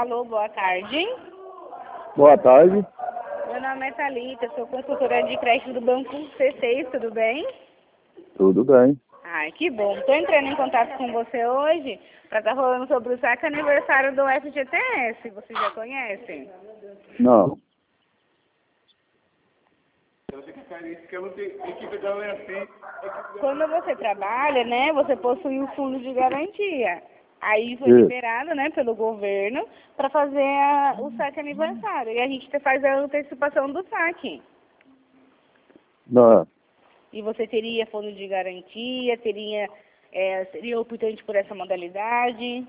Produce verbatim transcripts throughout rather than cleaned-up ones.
Alô, boa tarde. Boa tarde. Meu nome é Thalita, sou consultora de crédito do Banco C seis, tudo bem? Tudo bem. Ai, que bom. Estou entrando em contato com você hoje para estar falando sobre o saque aniversário do F G T S. Você já conhece? Não. Quando você trabalha, né, você possui o fundo de garantia. Aí foi Isso. liberado, né, pelo governo para fazer a, o saque aniversário. E a gente faz a antecipação do saque. Não. E você teria fundo de garantia, teria, é, seria optante por essa modalidade?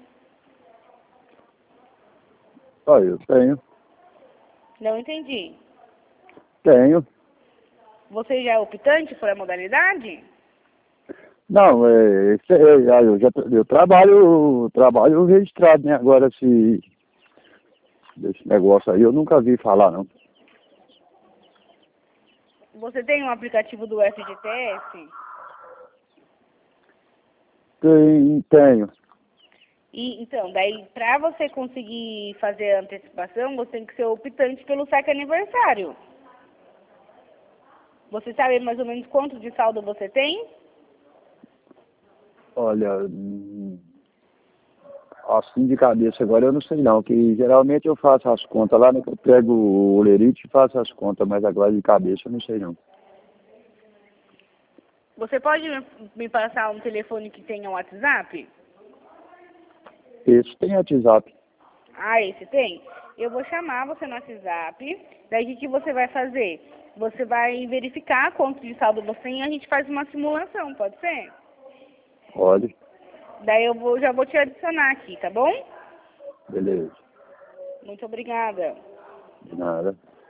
Ah, eu tenho. Não entendi. Tenho. Você já é optante por a modalidade? Não, é, esse é, ah, eu já tra- eu trabalho, trabalho registrado, né? Agora esse, esse negócio aí eu nunca vi falar, não. Você tem um aplicativo do F G T S? Tem, tenho. E, então, daí, para você conseguir fazer a antecipação, você tem que ser optante pelo saque aniversário. Você sabe mais ou menos quanto de saldo você tem? Olha, hum, assim de cabeça agora eu não sei não, que geralmente eu faço as contas lá, né? Eu pego o olerite e faço as contas, mas agora de cabeça eu não sei não. Você pode me me passar um telefone que tenha um WhatsApp? Esse tem WhatsApp. Ah, esse tem? Eu vou chamar você no WhatsApp. Daí o que que você vai fazer? Você vai verificar quanto de saldo você tem e a gente faz uma simulação, pode ser? Pode. Daí eu vou, já vou te adicionar aqui, tá bom? Beleza. Muito obrigada. De nada.